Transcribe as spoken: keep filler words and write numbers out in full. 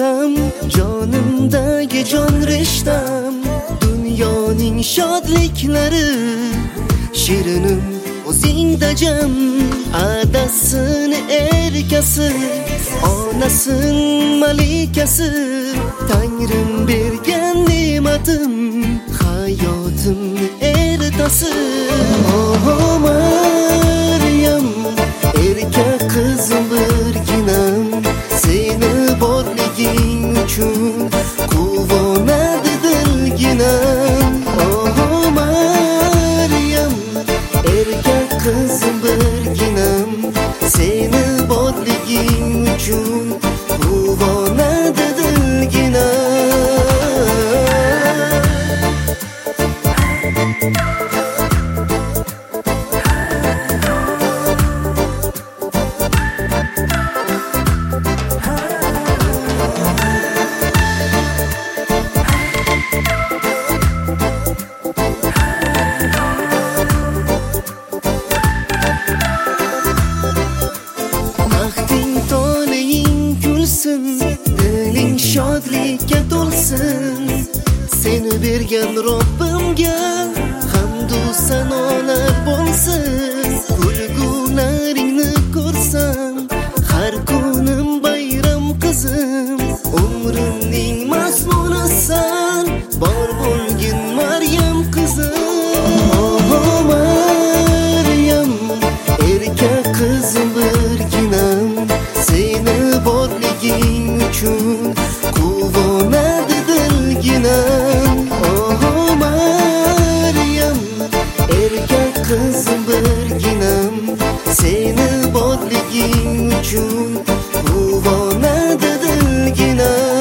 rishtam, jonimdagi jon rishtam, dunyoning shodliklari shirinim o'zingda jam. Adasin erkasi, onasin malikasi, Tangrim bergan ne'matim, hayotimni ertasi. Oh Maryam, erkak qizim birginam, seni borliging uchun quvonadi dilginam. Oh Maryam, erkak qizim birginam, seni borliging uchun quvonadi dilginam. Diling shodlikka to'lsin, seni bergan Robbimga hamdu sanolar bo'lsin. Kulgunaringni ko'rsam, har kunim bayram qizim, umrimning mazmunisan, bor bo'lgin Maryam qizim. Oh Maryam, erkak qizim birginam, seni borliging uchun quvonadi dilginam. Oh Maryam, erkak qizim birginam, seni borliging uchun quvonadi dilginam.